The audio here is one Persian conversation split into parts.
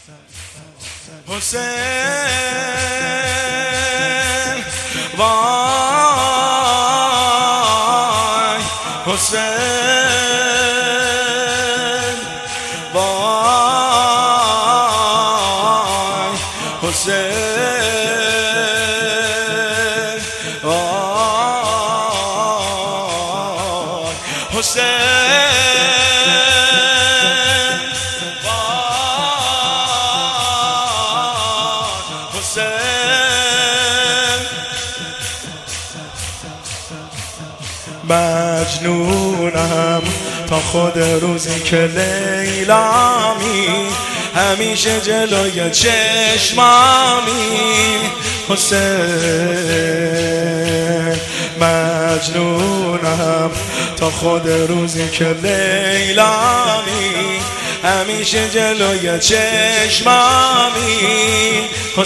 حسین وای حسین وای حسین وای حسین مجنونم تا خود روزی که لیلامی همیشه جلوی چشمامی حسین مجنونم تا خود روزی که لیلامی همیشه جلوی چشمامی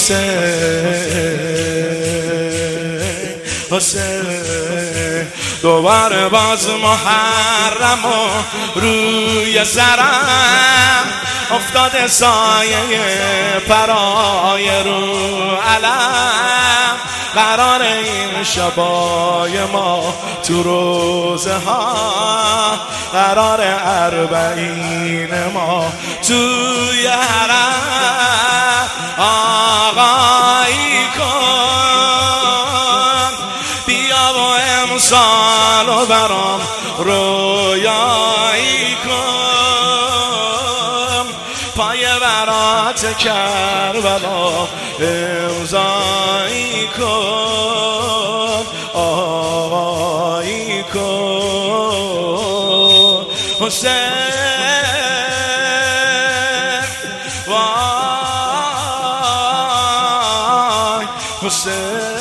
حسین دوباره باز محرم و روی سرم افتاده سایه پرای رو علم قرار این شبای ما تو روزه ها قرار اربعین ما توی حرم آقایی کن بیا و امسالو برام رویایی کن پای برات کربلا امضایی کن آقایی کن حسین وای حسین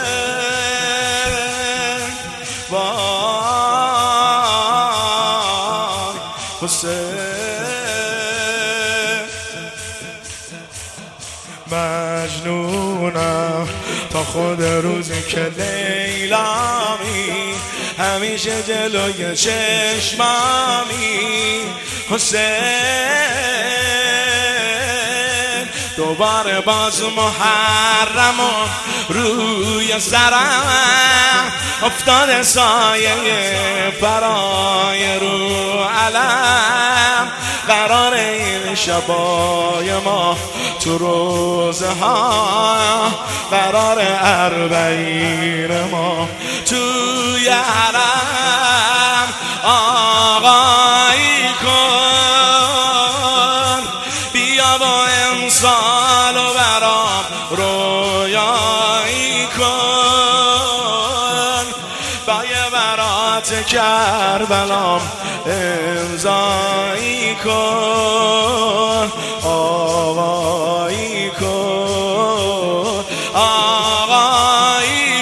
مجنونم تا خود روزی که لیلامی همیشه جلوی چشمامی حسین دوباره باز محرم و روی سرم افتاده سایه برای رو علم قرار این شبای ما تو روزه ها قرار اربعین ما توی حرم آقایی کن بیا با امسالو برام رویایی کن بایه برات کربلام امضایی کن آقایی کن آقایی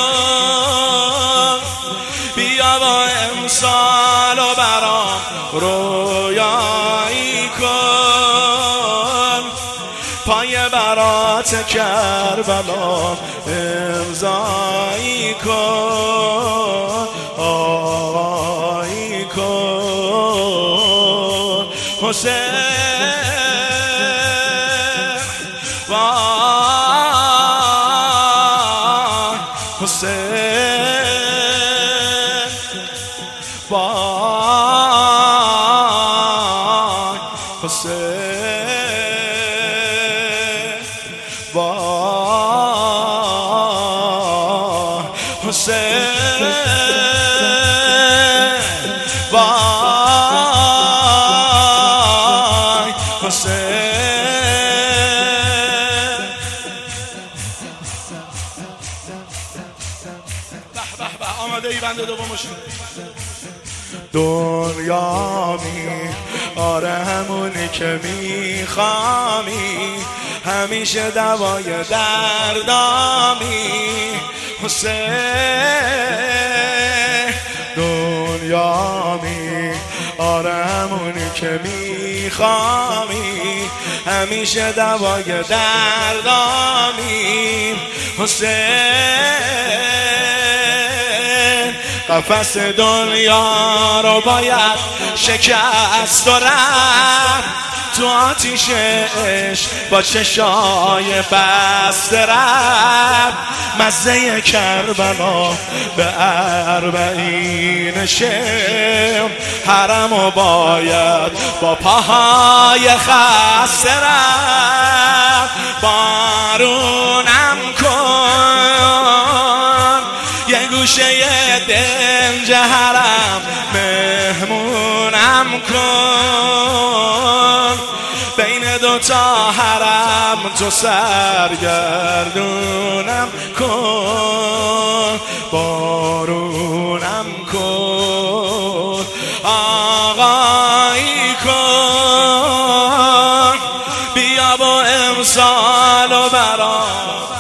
کن بیا با امسالو برام رویایی کن پای برات کربلا امضایی کن آقایی کن حسین وای حسین وای حسین وای حسین وای حسین آماده ای بنده دومش دنیامی آره همونی که میخوامی همیشه دوای دردامی حسین دنیامی آره همونی که میخوامی همیشه دوای دردامی حسین قفس دنیا رو باید شکست و رفت تو آتیش عشق با چشای بسته رفت مزه کربلا به اربعین شم حرمو باید با پاهای خسته رفت بارونم کن یه گوشه دنج حرم مهمونم کن بین دوتا حرم تو سرگردونم کن بارونم کن آقایی کن بیا با امسال و برات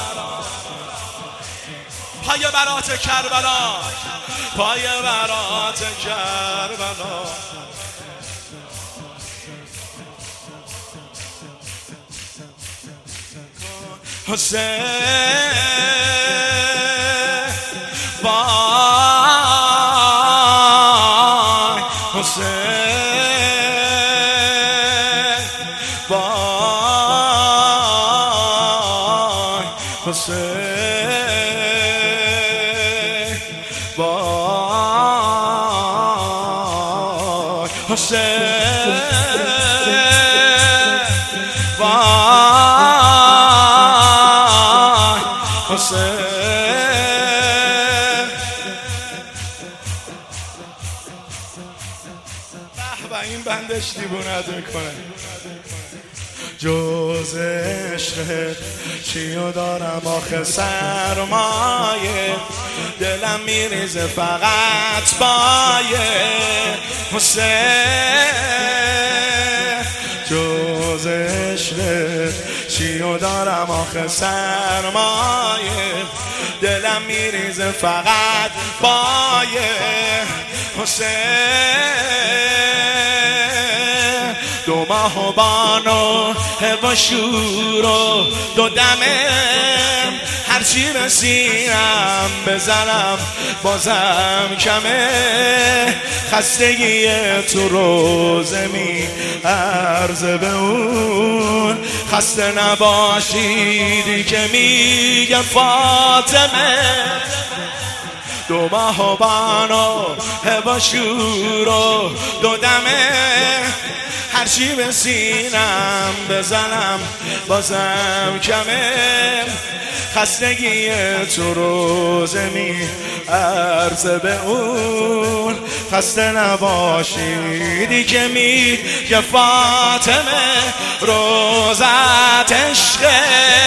پای برات کربلا پای برات کربلا حسین وای حسین وای حسین وای حسین وای حسین به این بندش دیوونت میکنه جز عشقت چیو دارم آخه سرمایه دلم میریزه فقط بایه حسین جز عشقت چیو دارم آخه سرمایه دلم میریزه فقط بایه حسین دو ماه و بانو و شور و دو دمه هرچی رسیدم بزنم بازم کمه خستگی تو روزه می عرضه به اون خسته نباشیدی که میگه فاطمه دو ماه و بانو و شور و دو دمه هرچی به سینم بزنم بازم کمه خستگی تو روزه می عرضه به اون خسته نباشیدی که میگه فاطمه روزت عشقه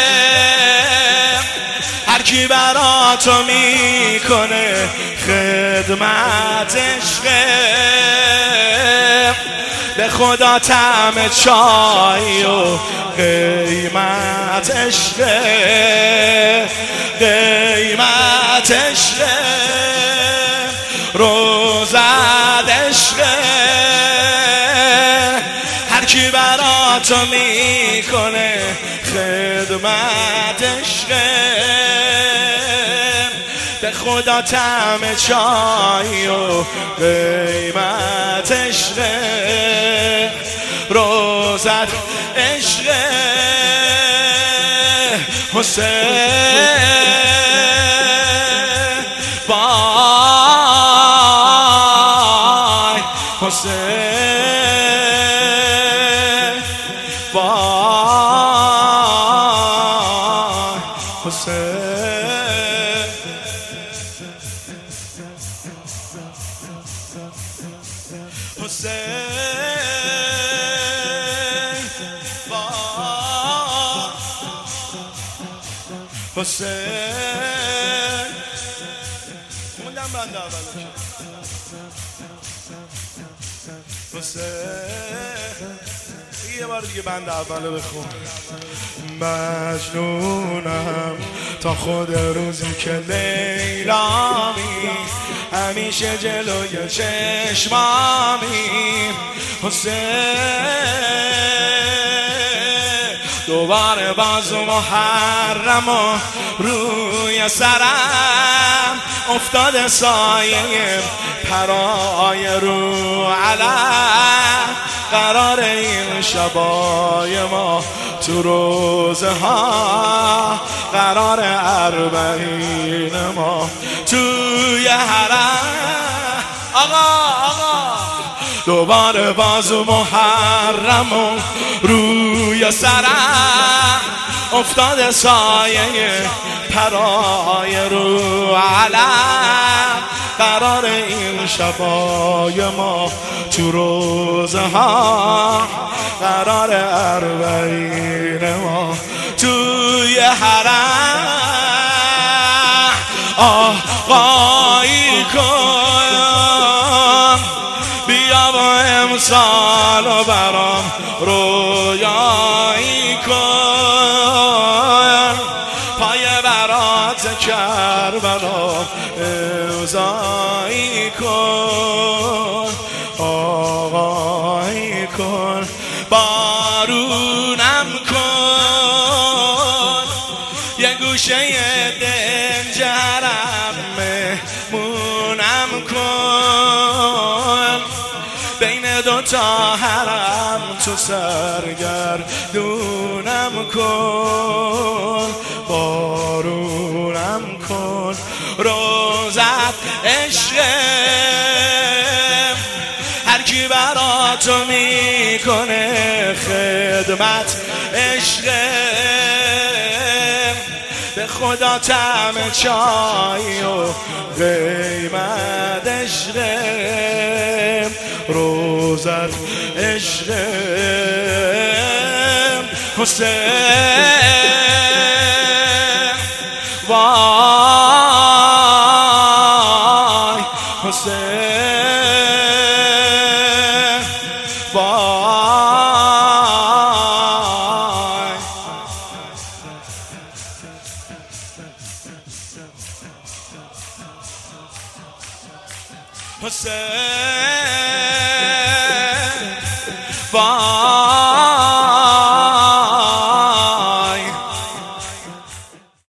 هر کی برا تو میکنه خدمت عشقه به خدا طعم چای و قیمت عشقه قیمت عشقه روزت عشقه هر کی برا تو میکنه خدمت عشقه به خدا طعم چای و قیمت عشقه روزت عشقه حسین وای حسین وای حسین حسین حسین خوندم بنده اولو حسین یه بار دیگه بنده اولو بخون مجنونم تا خود روزی که لیلامی همیشه جلوی چشمامی حسین دوباره باز محرم و روی سرم افتاده سایه پرای رو علم قرار این شبای ما تو روزه ها، قرار اربعین ما توی حرم. آقا دوباره باز محرم روی سرم افتاد سایه پرای رو علم، قرار این شبای ما تو روزه ها، قرار اربعین ما توی حرم. آقایی کن بیا با امسال و برام رویایی کن، پای برات کربلا امضایی کن. آقایی کن بارونم کن، یه گوشه دنجرم مهمونم کن، بین دوتا حرم تو سرگردونم کن. بارونم کن روزت عشقم، هر کی برا تو میکنه خدمت عشقم، به خدا طعم چای و قیمت عشقم، روزت عشقم. حسین وای حسین وای. حسین وای